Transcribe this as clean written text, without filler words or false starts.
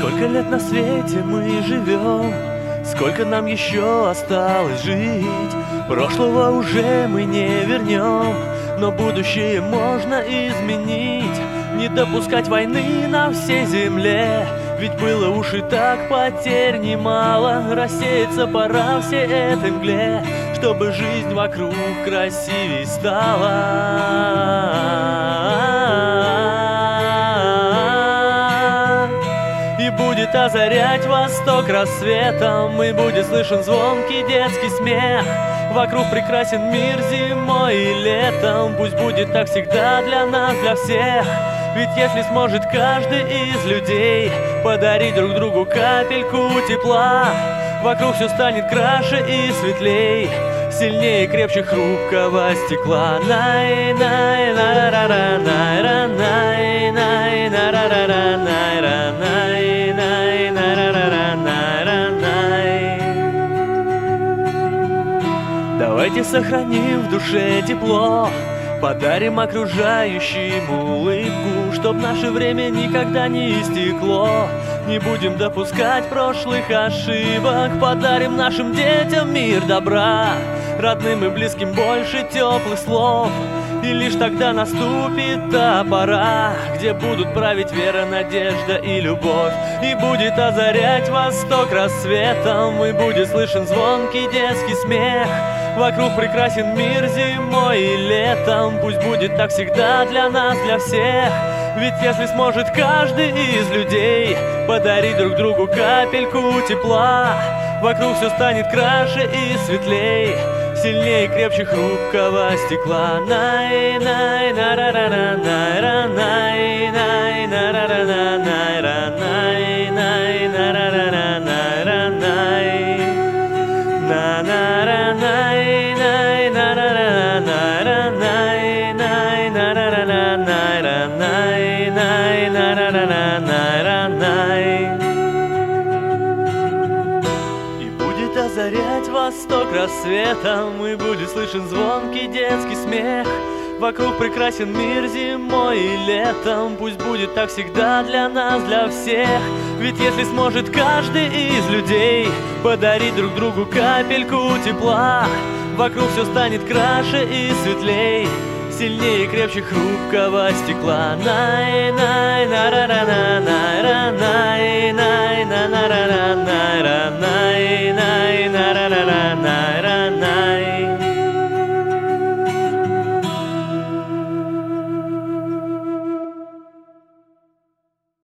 Сколько лет на свете мы живем, сколько нам еще осталось жить. Прошлого уже мы не вернем, но будущее можно изменить. Не допускать войны на всей земле, ведь было уж и так потерь немало. Рассеяться пора всей этой мгле, чтобы жизнь вокруг красивей стала. И будет озарять восток рассветом, и будет слышен звонкий детский смех. Вокруг прекрасен мир зимой и летом, пусть будет так всегда для нас, для всех. Ведь если сможет каждый из людей подарить друг другу капельку тепла, вокруг все станет краше и светлей, сильнее и крепче хрупкого стекла. Давайте сохраним в душе тепло, подарим окружающим улыбку, чтоб наше время никогда не истекло. Не будем допускать прошлых ошибок, подарим нашим детям мир добра, родным и близким больше теплых слов. И лишь тогда наступит та пора, где будут править вера, надежда и любовь. И будет озарять восток рассветом, и будет слышен звонкий детский смех. Вокруг прекрасен мир зимой и летом, пусть будет так всегда для нас, для всех. Ведь если сможет каждый из людей подарить друг другу капельку тепла, вокруг все станет краше и светлей, сильнее и крепче хрупкого стекла. И будет озарять восток рассветом, и будет слышен звонкий детский смех. Вокруг прекрасен мир зимой и летом, пусть будет так всегда для нас, для всех. Ведь если сможет каждый из людей подарить друг другу капельку тепла, вокруг все станет краше и светлей, сильнее и крепче хрупкого стекла.